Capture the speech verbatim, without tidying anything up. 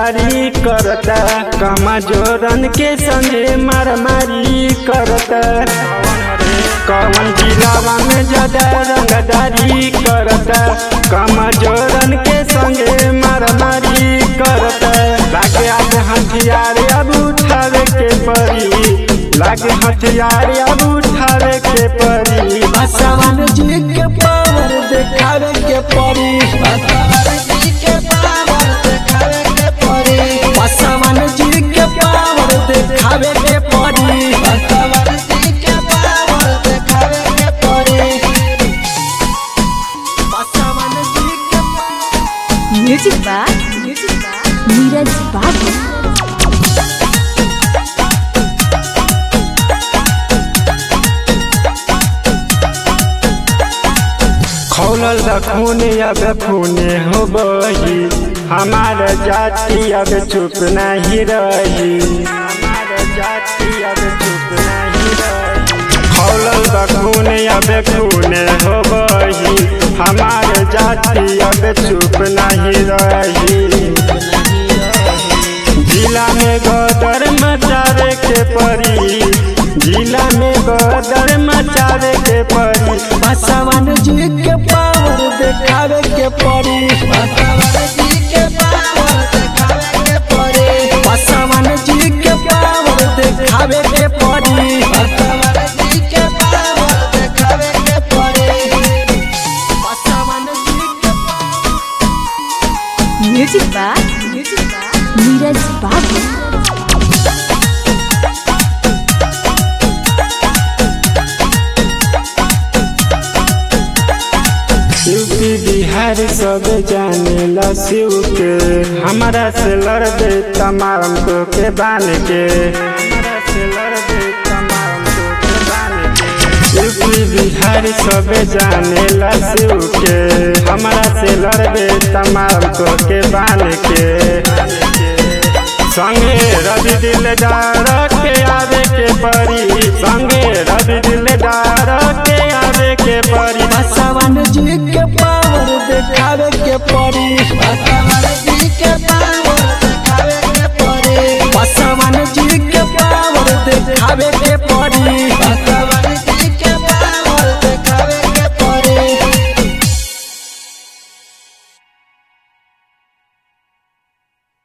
रंगदारी करता, कमजोरन के संगे मारामारी करता। कौन जिलावा में ज्यादा रंगदारी करता, कमजोरन के संगे मारामारी करता। लागे आज हथियार अब उठावे के परी, लागे हथियार अब उठावे के परी। पासवान जी के पावर देखावे के परी, पासवान जी के पावर देखावे के परी। म्यूजिक बाय नीरज बाबू। खौलल खूने अब खूने हो बही, हमार जाति अब चुप नहीं रही, हमार जाति अब चुप नहीं रही। खौलल खूने अब खूने हो बही, हमार जाति अब चुप नहीं रही। जिला में गदर मचावे के परी, जिला में गदर मचावे के परी। पासवान जी के पावर देखावे के परी, पासवान जी के पावर देखावे के परी। म्यूजिक बाय नीरज बाबू। यूपी बिहार सब जाने ला शिव के, हमारा से लड़ दे तमाम को के बान के, हमारा से लड़ दे तमाम को के बान के। यूपी बिहार सब जाने ला शिव के, हमारा से लड़ दे तमाम को के बान के। संगे रवि दिलदार के आवे के परी, संगे रवि दिलदार के आवे के परी। पासवान जी के पावर देखावे के परी।